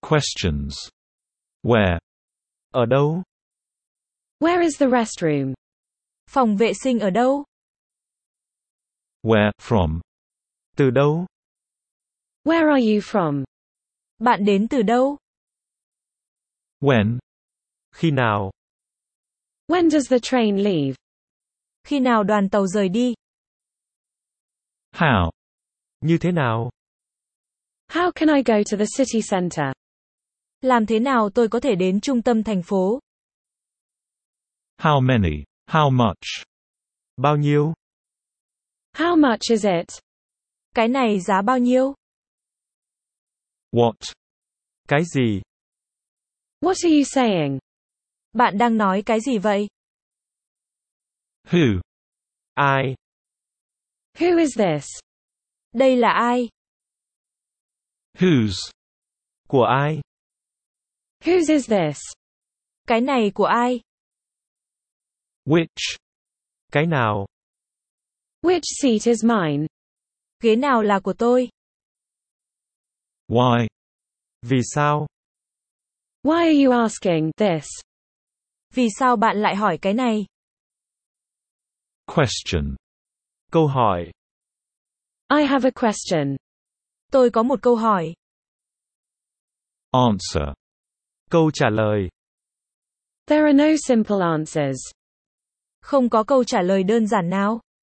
Questions. Where? Ở đâu? Where is the restroom? Phòng vệ sinh ở đâu? Where from? Từ đâu? Where are you from? Bạn đến từ đâu? When? Khi nào? When does the train leave? Khi nào đoàn tàu rời đi? How? Như thế nào? How can I go to the city center? Làm thế nào tôi có thể đến trung tâm thành phố? How many? How much? Bao nhiêu? How much is it? Cái này giá bao nhiêu? What? Cái gì? What are you saying? Bạn đang nói cái gì vậy? Who? Ai? Who is this? Đây là ai? Whose? Của ai? Whose is this? Cái này của ai? Which? Cái nào? Which seat is mine? Ghế nào là của tôi? Why? Vì sao? Why are you asking this? Vì sao bạn lại hỏi cái này? Question. Câu hỏi. I have a question. Tôi có một câu hỏi. Answer. Câu trả lời. There are no simple answers. Không có câu trả lời đơn giản nào.